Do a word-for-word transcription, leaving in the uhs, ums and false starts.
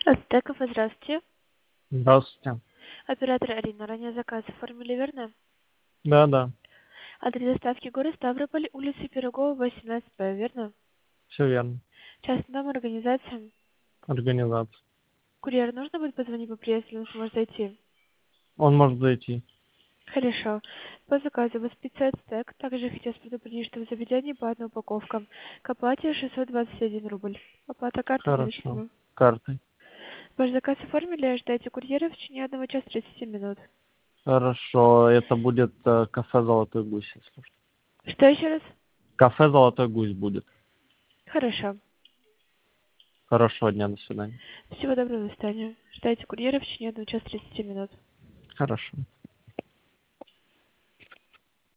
Стеков, здравствуйте. Здравствуйте. Оператор Арина. Ранее заказ оформили, верно? Да, да, Адрес доставки город Ставрополь, улица Пирогова, восемнадцать Б, верно? все верно. Частный дом, организация. Организация. Курьер нужно будет позвонить по приезду, или он сможет зайти? Он может зайти. Хорошо. По заказу вас пятьсот стек. Также хотелось предупредить, что в заведении по одной упаковкам. К оплате шестьсот двадцать один рубль. Оплата картой Хорошо. наличными. Картой. Ваш заказ оформили, ожидайте курьера в течение одного часа тридцати минут. Хорошо. Это будет э, кафе «Золотой гусь», если что. Что еще раз? Кафе «Золотой гусь» будет. Хорошо. Хорошего дня, до свидания. Всего доброго, до свидания. Ждайте курьера в течение одного часа тридцати минут. Хорошо.